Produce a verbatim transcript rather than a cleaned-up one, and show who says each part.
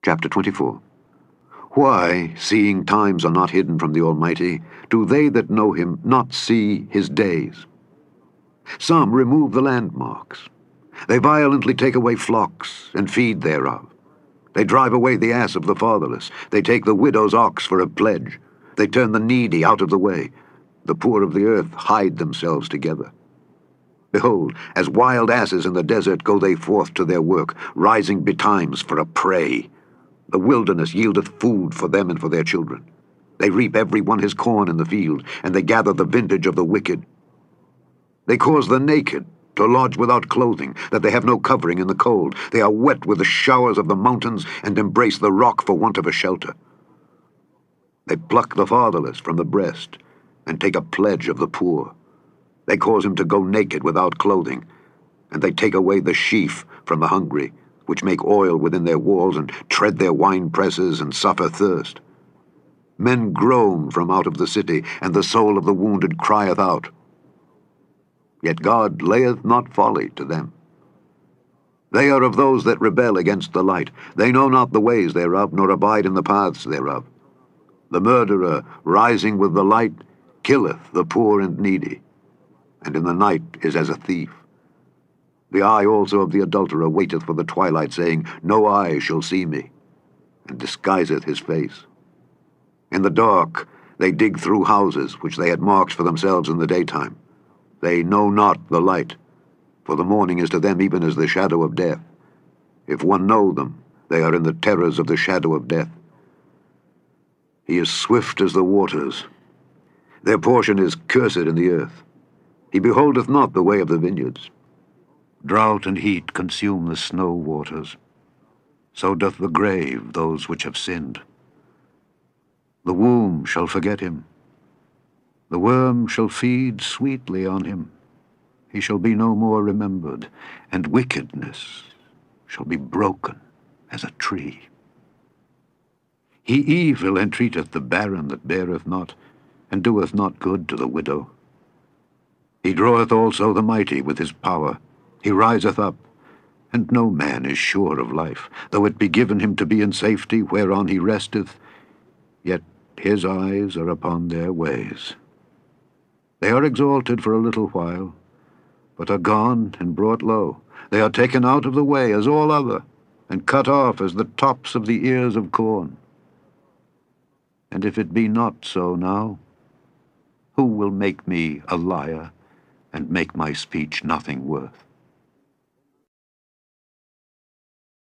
Speaker 1: Chapter twenty-four. Why, seeing times are not hidden from the Almighty, do they that know him not see his days? Some remove the landmarks. They violently take away flocks, and feed thereof. They drive away the ass of the fatherless. They take the widow's ox for a pledge. They turn the needy out of the way. The poor of the earth hide themselves together. Behold, as wild asses in the desert go they forth to their work, rising betimes for a prey. The wilderness yieldeth food for them and for their children. They reap every one his corn in the field, and they gather the vintage of the wicked. They cause the naked to lodge without clothing, that they have no covering in the cold. They are wet with the showers of the mountains, and embrace the rock for want of a shelter. They pluck the fatherless from the breast, and take a pledge of the poor. They cause him to go naked without clothing, and they take away the sheaf from the hungry, which make oil within their walls, and tread their wine presses, and suffer thirst. Men groan from out of the city, and the soul of the wounded crieth out. Yet God layeth not folly to them. They are of those that rebel against the light. They know not the ways thereof, nor abide in the paths thereof. The murderer, rising with the light, killeth the poor and needy, and in the night is as a thief. The eye also of the adulterer waiteth for the twilight, saying, No eye shall see me, and disguiseth his face. In the dark they dig through houses, which they had marked for themselves in the daytime. They know not the light, for the morning is to them even as the shadow of death. If one know them, they are in the terrors of the shadow of death. He is swift as the waters. Their portion is cursed in the earth. He beholdeth not the way of the vineyards. Drought and heat consume the snow waters. So doth the grave those which have sinned. The womb shall forget him. The worm shall feed sweetly on him. He shall be no more remembered, and wickedness shall be broken as a tree. He evil entreateth the barren that beareth not, and doeth not good to the widow. He draweth also the mighty with his power. He riseth up, and no man is sure of life. Though it be given him to be in safety, whereon he resteth, yet his eyes are upon their ways. They are exalted for a little while, but are gone and brought low. They are taken out of the way as all other, and cut off as the tops of the ears of corn. And if it be not so now, who will make me a liar, and make my speech nothing worth?